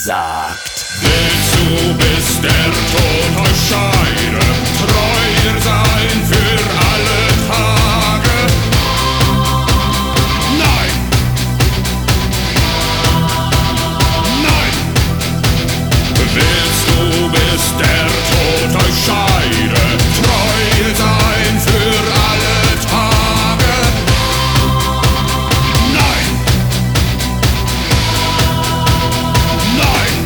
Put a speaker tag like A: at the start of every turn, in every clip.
A: gesagt.
B: Willst du, bis der Tod euch scheide, treu sein für alle Tage? Nein! Nein! Willst du, bis der Tod euch scheide, treu sein für alle Tage? Nein! Nein!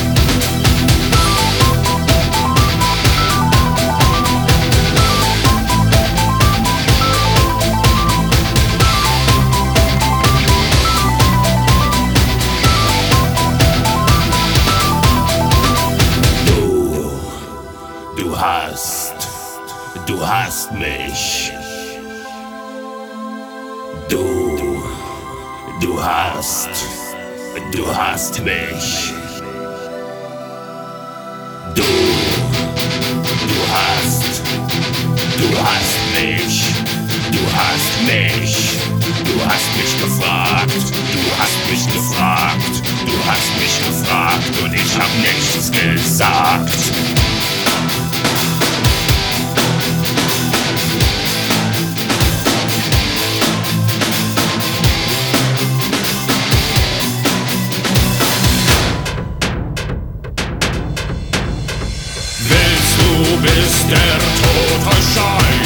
A: Du hast mich. Du hast mich. Du hast mich. Du hast mich gefragt und ich hab nichts gesagt.
B: Bis der Tod euch scheidet.